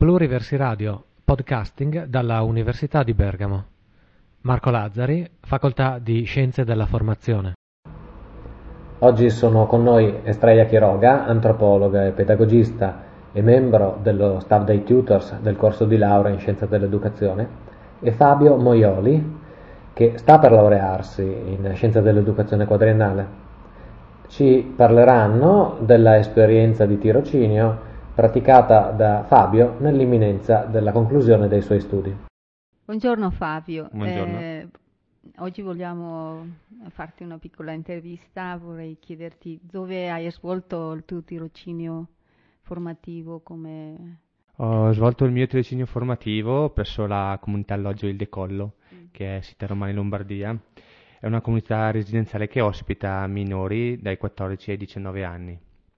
Pluriversi Radio, podcasting dalla Università di Bergamo. Marco Lazzari, Facoltà di Scienze della Formazione. Oggi sono con noi Estrella Quiroga, antropologa e pedagogista e membro dello staff dei tutors del corso di laurea in Scienze dell'Educazione, e Fabio Moioli, che sta per laurearsi in Scienze dell'Educazione quadriennale. Ci parleranno della esperienza di tirocinio praticata da Fabio nell'imminenza della conclusione dei suoi studi. Buongiorno Fabio. Buongiorno. Oggi vogliamo farti una piccola intervista. Vorrei chiederti dove hai svolto il tuo tirocinio formativo, Ho svolto il mio tirocinio formativo presso la comunità Alloggio Il Decollo, che è sita a Romano in Lombardia. È una comunità residenziale che ospita minori dai 14 ai 19 anni.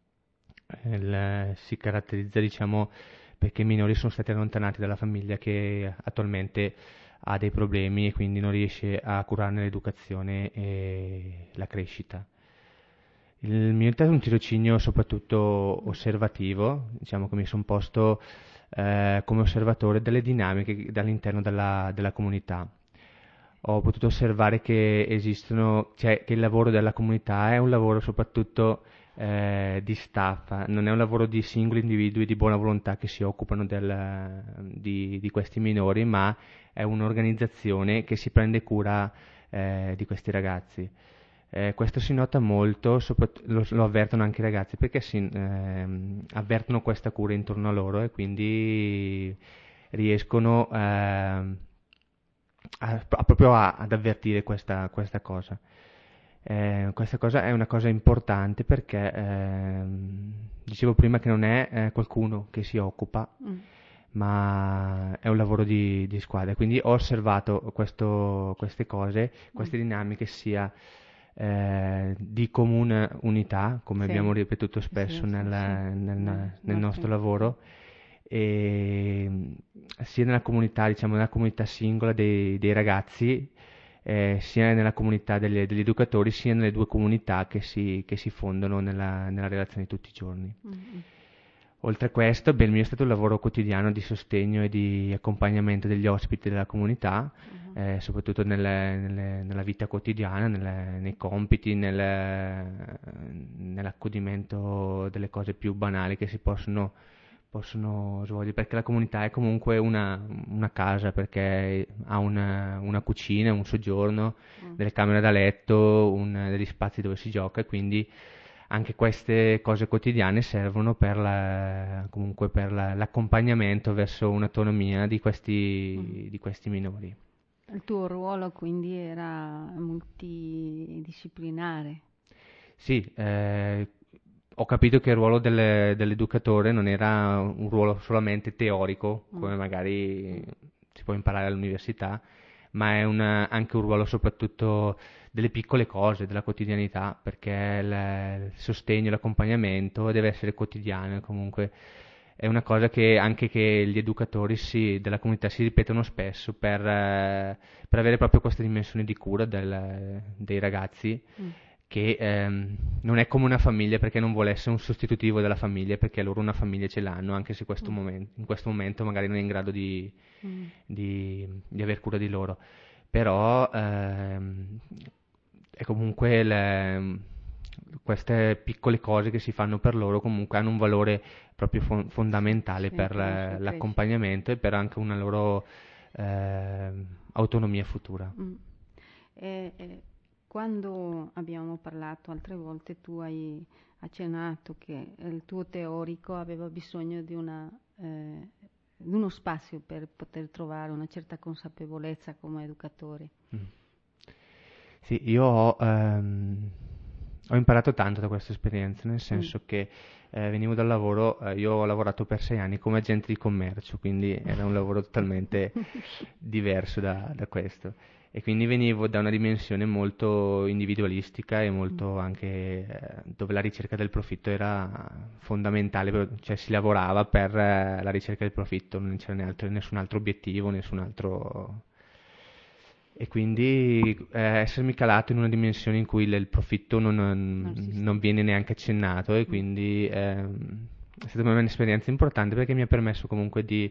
Si caratterizza, perché i minori sono stati allontanati dalla famiglia che attualmente ha dei problemi e quindi non riesce a curarne l'educazione e la crescita. Il mio è un tirocinio soprattutto osservativo, diciamo che mi sono posto come osservatore delle dinamiche all'interno della comunità. Ho potuto osservare che esistono, che il lavoro della comunità è un lavoro soprattutto di staff, non è un lavoro di singoli individui di buona volontà che si occupano di questi minori, ma è un'organizzazione che si prende cura di questi ragazzi. Questo si nota molto, lo avvertono anche i ragazzi, perché avvertono questa cura intorno a loro e quindi riescono proprio ad avvertire questa cosa. Questa cosa è una cosa importante perché dicevo prima che non è qualcuno che si occupa, ma è un lavoro di squadra. Quindi ho osservato queste cose, queste dinamiche sia di comune unità, come abbiamo ripetuto spesso nel nostro lavoro, e sia nella comunità, nella comunità singola dei ragazzi, sia nella comunità degli educatori, sia nelle due comunità che si fondono nella relazione di tutti i giorni. Oltre a questo, il mio è stato un lavoro quotidiano di sostegno e di accompagnamento degli ospiti della comunità, soprattutto nella vita quotidiana, nei compiti, nell'accudimento delle cose più banali che si possono svolgere, perché la comunità è comunque una casa, perché ha una cucina, un soggiorno, delle camere da letto, degli spazi dove si gioca, e quindi anche queste cose quotidiane servono comunque per l'accompagnamento verso un'autonomia di questi minori. Il tuo ruolo quindi era multidisciplinare. Sì, ho capito che il ruolo dell'educatore non era un ruolo solamente teorico, come magari si può imparare all'università, ma è anche un ruolo soprattutto delle piccole cose, della quotidianità, perché il sostegno e l'accompagnamento deve essere quotidiano. Comunque è una cosa che anche che gli educatori della comunità si ripetono spesso per avere proprio questa dimensione di cura dei ragazzi, che non è come una famiglia, perché non vuole essere un sostitutivo della famiglia, perché loro una famiglia ce l'hanno, anche se in questo momento magari non è in grado di aver cura di loro. Però è comunque queste piccole cose che si fanno per loro comunque hanno un valore proprio fondamentale per l'accompagnamento e per anche una loro autonomia futura. Quando abbiamo parlato altre volte, tu hai accennato che il tuo teorico aveva bisogno di uno spazio per poter trovare una certa consapevolezza come educatore. Sì, io ho imparato tanto da questa esperienza, nel senso che venivo dal lavoro, io ho lavorato per 6 anni come agente di commercio, quindi era un lavoro totalmente diverso da questo. E quindi venivo da una dimensione molto individualistica e molto anche dove la ricerca del profitto era fondamentale, cioè si lavorava per la ricerca del profitto, non c'era nessun altro obiettivo, nessun altro. E quindi essermi calato in una dimensione in cui il profitto non viene neanche accennato, e quindi è stata un'esperienza importante perché mi ha permesso comunque di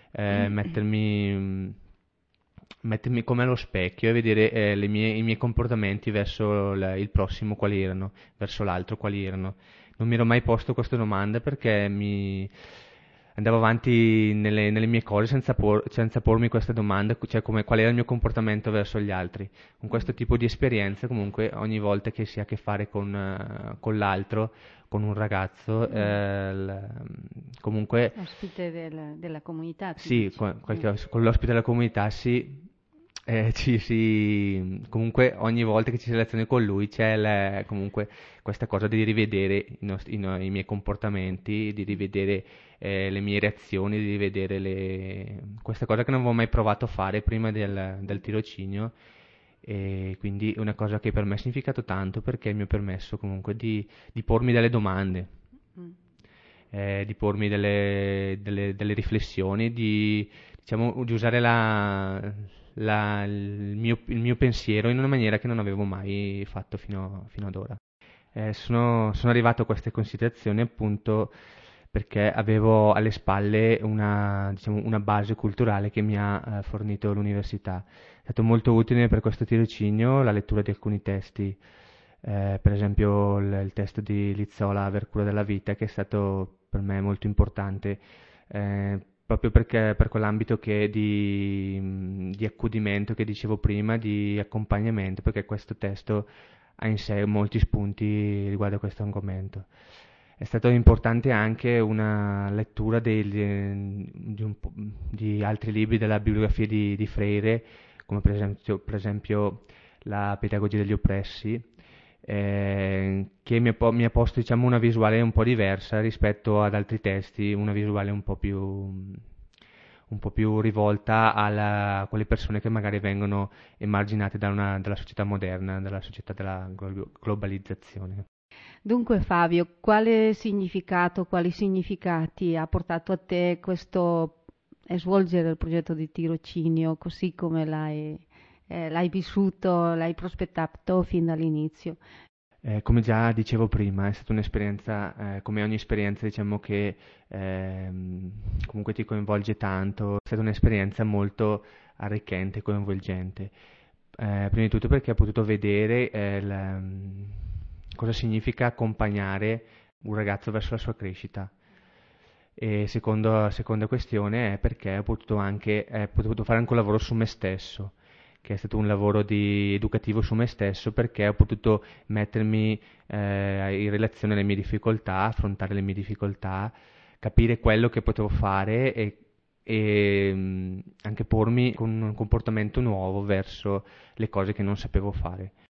mettermi come allo specchio e vedere i miei comportamenti verso il prossimo quali erano, verso l'altro quali erano. Non mi ero mai posto questa domanda perché mi andavo avanti nelle mie cose senza pormi questa domanda, cioè qual era il mio comportamento verso gli altri. Con questo tipo di esperienza, comunque, ogni volta che si ha a che fare con l'altro, con un ragazzo, comunque Ospite della comunità, tu sì, dici. con l'ospite della comunità sì, comunque ogni volta che ci si relaziona con lui c'è comunque questa cosa di rivedere i miei comportamenti, di rivedere le mie reazioni, di rivedere questa cosa che non avevo mai provato a fare prima del tirocinio, e quindi è una cosa che per me ha significato tanto perché mi ha permesso comunque di pormi delle domande, Mm. di pormi delle riflessioni, diciamo, di usare il mio pensiero in una maniera che non avevo mai fatto fino ad ora. Sono arrivato a queste considerazioni appunto perché avevo alle spalle diciamo, una base culturale che mi ha fornito l'università. È stato molto utile per questo tirocinio la lettura di alcuni testi, per esempio il testo di Lizzola, Aver cura della vita, che è stato per me molto importante, proprio perché per quell'ambito di accudimento che dicevo prima, di accompagnamento, perché questo testo ha in sé molti spunti riguardo a questo argomento. È stato importante anche una lettura di altri libri della bibliografia di Freire, come per esempio La pedagogia degli oppressi, che mi ha posto, diciamo, una visuale un po' diversa rispetto ad altri testi, una visuale un po' più rivolta a quelle persone che magari vengono emarginate dalla società moderna, dalla società della globalizzazione. Dunque Fabio, quale significato, quali significati ha portato a te questo svolgere il progetto di tirocinio così come l'hai vissuto, l'hai prospettato fin dall'inizio? Come già dicevo prima, è stata un'esperienza, come ogni esperienza, diciamo che comunque ti coinvolge tanto, è stata un'esperienza molto arricchente e coinvolgente. Prima di tutto perché ho potuto vedere cosa significa accompagnare un ragazzo verso la sua crescita. E seconda questione è perché ho potuto fare anche un lavoro su me stesso, che è stato un lavoro educativo su me stesso, perché ho potuto mettermi in relazione alle mie difficoltà, affrontare le mie difficoltà, capire quello che potevo fare e anche pormi con un comportamento nuovo verso le cose che non sapevo fare.